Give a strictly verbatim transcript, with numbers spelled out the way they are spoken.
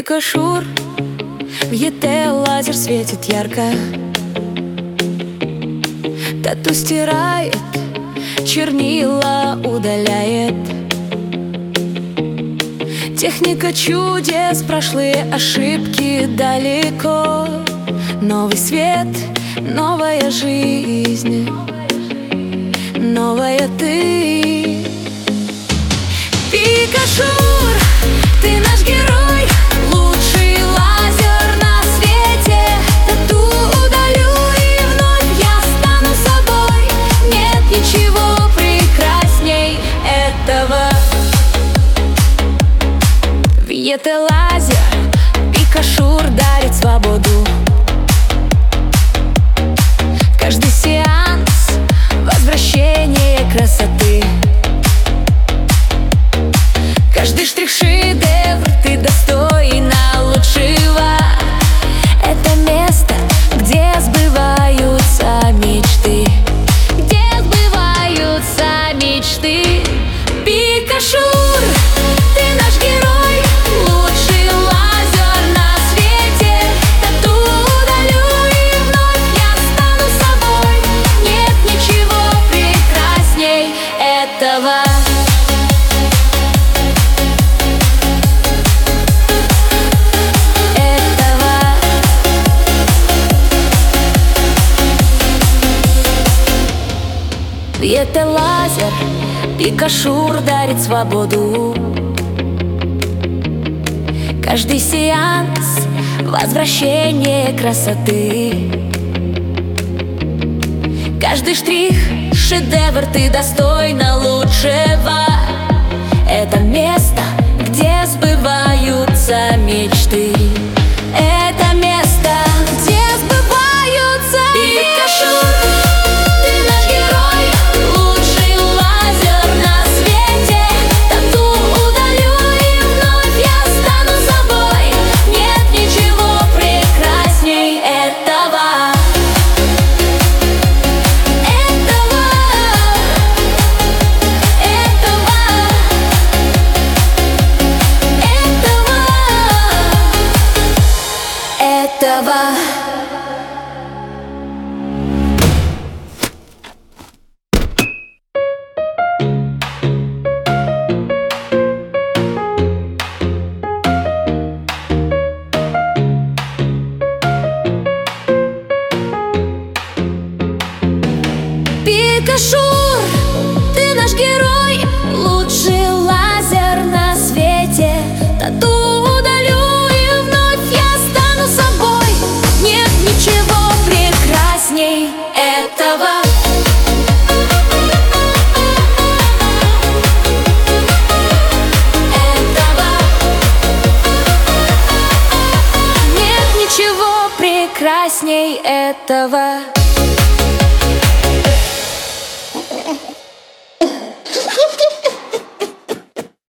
Пикашур, в ете лазер светит ярко. Тату стирает, чернила удаляет. Техника чудес, прошлые ошибки далеко. Новый свет, новая жизнь, новая ты. Пикашур, ты наш герой, лучший лазер на свете. Тату удалю и вновь я стану собой. Нет ничего прекрасней этого. В ете лазер Пикашур дарит свободу. Каждый сеанс — возвращение красоты. Каждый штрих — шедевр, ты достойна лучшего. Это место, где сбываются мечты, где сбываются мечты. Пикашур, ты наш герой, лучший лазер на свете. Тату удалю и вновь я стану собой. Нет ничего прекрасней этого. В ете лазер Пикашур дарит свободу. Каждый сеанс — возвращение красоты. Каждый штрих — шедевр, ты достойна лучшего. Это место, где сбываются мечты. Это место, где сбываются Пикашур. Пикашур, ты наш герой, лучший лазер на свете. Тату удалю и вновь я стану собой. Нет ничего прекрасней этого. Этого. Нет ничего прекрасней этого.